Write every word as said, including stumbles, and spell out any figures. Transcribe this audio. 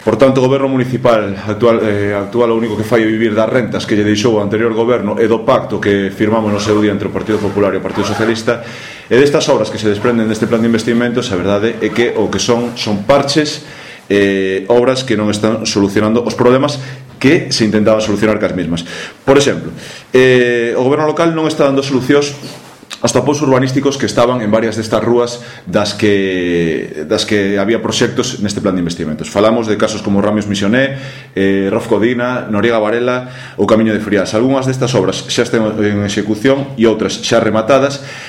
Por tanto, o goberno municipal actual, eh, actual o único que fai é vivir das rentas que lle deixou o anterior goberno e do pacto que firmamos no seu día entre o Partido Popular e o Partido Socialista, e destas obras que se desprenden deste plan de investimentos, a verdade é que o que son son parches, eh, obras que non están solucionando os problemas que se intentaban solucionar cas mesmas. Por exemplo, eh, o goberno local non está dando solucións aos tapóns urbanísticos que estaban en varias destas rúas das que das que había proxectos neste plan de investimentos. Falamos de casos como Ramios Misioné, eh, Rof Codina, Noriega Varela ou Camiño de Friás. Algúnas destas obras xa están en execución e outras xa rematadas,